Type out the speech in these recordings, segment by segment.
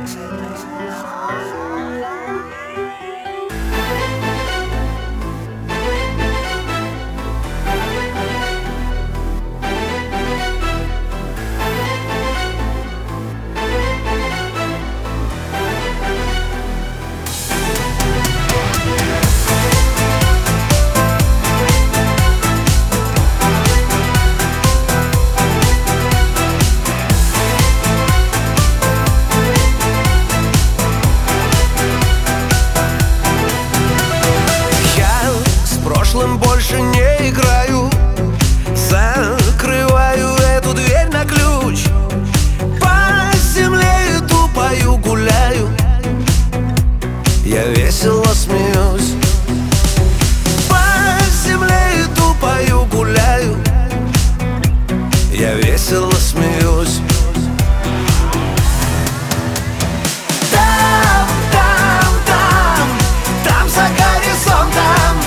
Больше не играю, закрываю эту дверь на ключ. По земле иду, пою, гуляю, я весело смеюсь. По земле иду, пою, гуляю, я весело смеюсь. Там за горизонтом,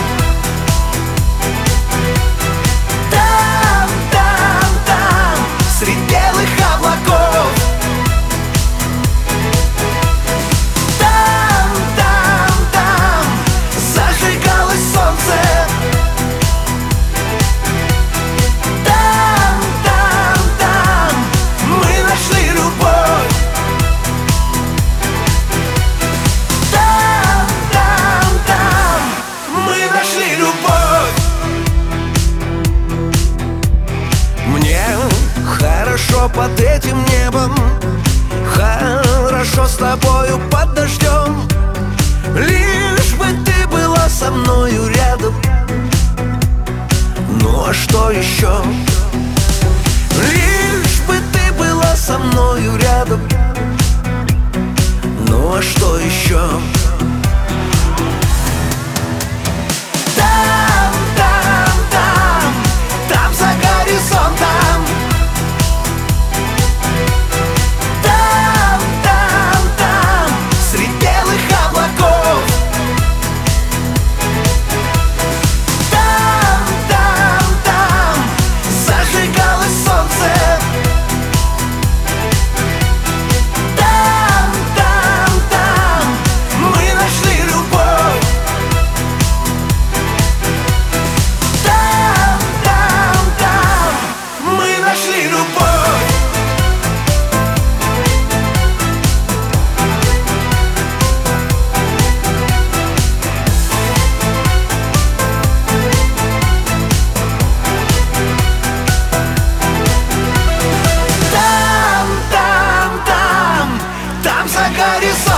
под этим небом, хорошо с тобою под дождем. Лишь бы ты была со мною рядом. Ну а что еще? Лишь бы ты была со мною рядом. Ну а что еще? Там за горизонтом, горизонт.